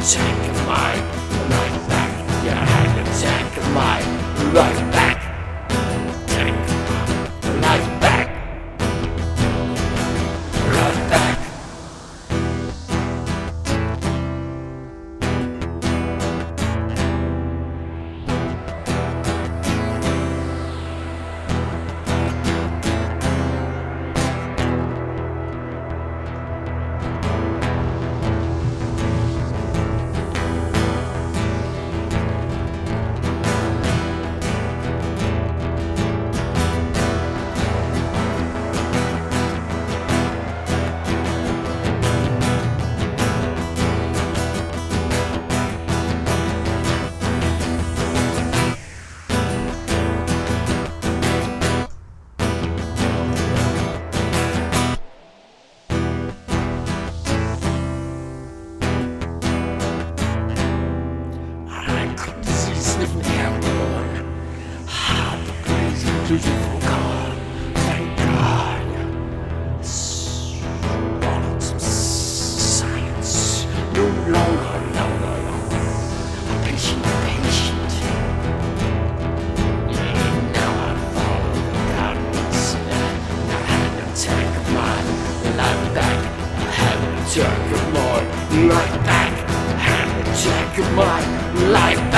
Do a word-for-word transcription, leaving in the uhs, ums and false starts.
take my life back. Yeah, I had to take my life back. Take my life back. Life back. Sniffing airborne, heart blazing, beautiful God. Thank God. Swallowed some science. No longer, no, no, no. A patient, patient. Yeah, now I follow the guidance. Now I had to take my life back. I had to take my life back. I had to take my life back.